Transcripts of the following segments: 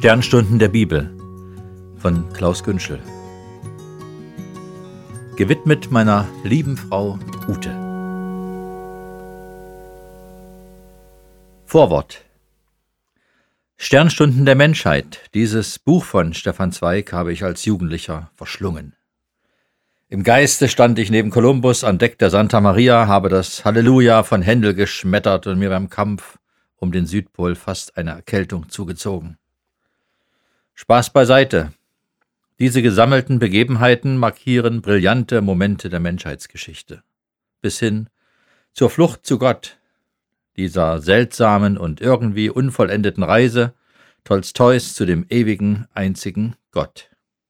Sternstunden der Bibel von Klaus Günschel. Gewidmet meiner lieben Frau Ute. Vorwort. Sternstunden der Menschheit. Dieses Buch von Stefan Zweig habe ich als Jugendlicher verschlungen. Im Geiste stand ich neben Kolumbus an Deck der Santa Maria, habe das Halleluja von Händel geschmettert und mir beim Kampf um den Südpol fast eine Erkältung zugezogen. Spaß beiseite. Diese gesammelten Begebenheiten markieren brillante Momente der Menschheitsgeschichte. Bis hin zur Flucht zu Gott, dieser seltsamen und irgendwie unvollendeten Reise Tolstois zu dem ewigen, einzigen Gott.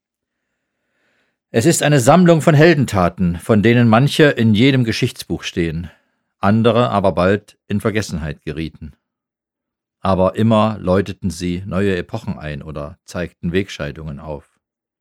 Es ist eine Sammlung von Heldentaten, von denen manche in jedem Geschichtsbuch stehen, andere aber bald in Vergessenheit gerieten. Aber immer läuteten sie neue Epochen ein oder zeigten Wegscheidungen auf.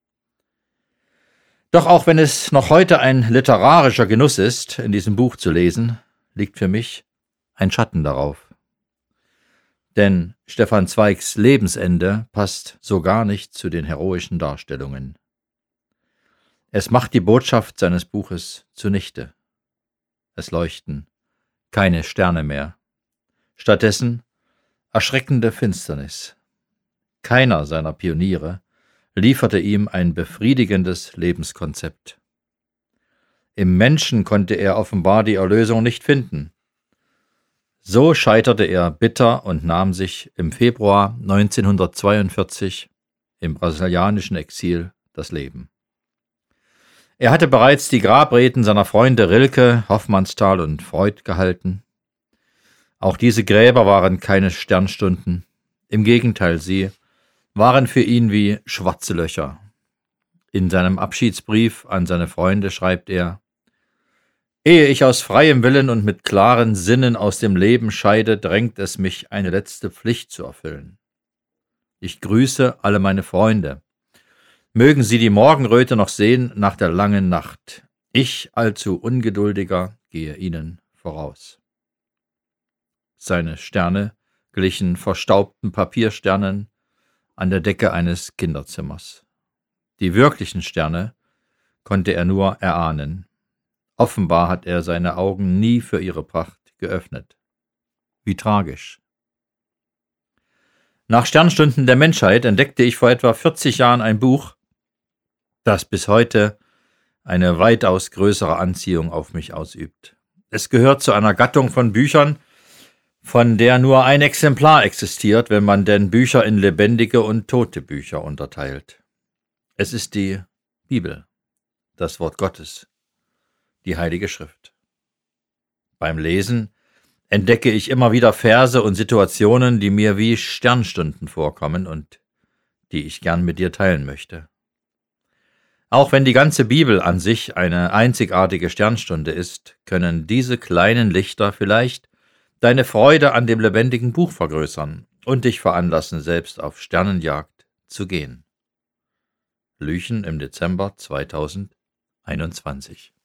Doch auch wenn es noch heute ein literarischer Genuss ist, in diesem Buch zu lesen, liegt für mich ein Schatten darauf. Denn Stefan Zweigs Lebensende passt so gar nicht zu den heroischen Darstellungen. Es macht die Botschaft seines Buches zunichte. Es leuchten keine Sterne mehr. Stattdessen erschreckende Finsternis. Keiner seiner Pioniere lieferte ihm ein befriedigendes Lebenskonzept. Im Menschen konnte er offenbar die Erlösung nicht finden. So scheiterte er bitter und nahm sich im Februar 1942 im brasilianischen Exil das Leben. Er hatte bereits die Grabreden seiner Freunde Rilke, Hofmannsthal und Freud gehalten. Auch diese Gräber waren keine Sternstunden. Im Gegenteil, sie waren für ihn wie schwarze Löcher. In seinem Abschiedsbrief an seine Freunde schreibt er: Ehe ich aus freiem Willen und mit klaren Sinnen aus dem Leben scheide, drängt es mich, eine letzte Pflicht zu erfüllen. Ich grüße alle meine Freunde. Mögen sie die Morgenröte noch sehen nach der langen Nacht. Ich, allzu ungeduldiger, gehe ihnen voraus. Seine Sterne glichen verstaubten Papiersternen an der Decke eines Kinderzimmers. Die wirklichen Sterne konnte er nur erahnen. Offenbar hat er seine Augen nie für ihre Pracht geöffnet. Wie tragisch. Nach Sternstunden der Menschheit entdeckte ich vor etwa 40 Jahren ein Buch, das bis heute eine weitaus größere Anziehung auf mich ausübt. Es gehört zu einer Gattung von Büchern, von der nur ein Exemplar existiert, wenn man denn Bücher in lebendige und tote Bücher unterteilt. Es ist die Bibel, das Wort Gottes, die Heilige Schrift. Beim Lesen entdecke ich immer wieder Verse und Situationen, die mir wie Sternstunden vorkommen und die ich gern mit dir teilen möchte. Auch wenn die ganze Bibel an sich eine einzigartige Sternstunde ist, können diese kleinen Lichter vielleicht deine Freude an dem lebendigen Buch vergrößern und dich veranlassen, selbst auf Sternenjagd zu gehen. Lüchen im Dezember 2021.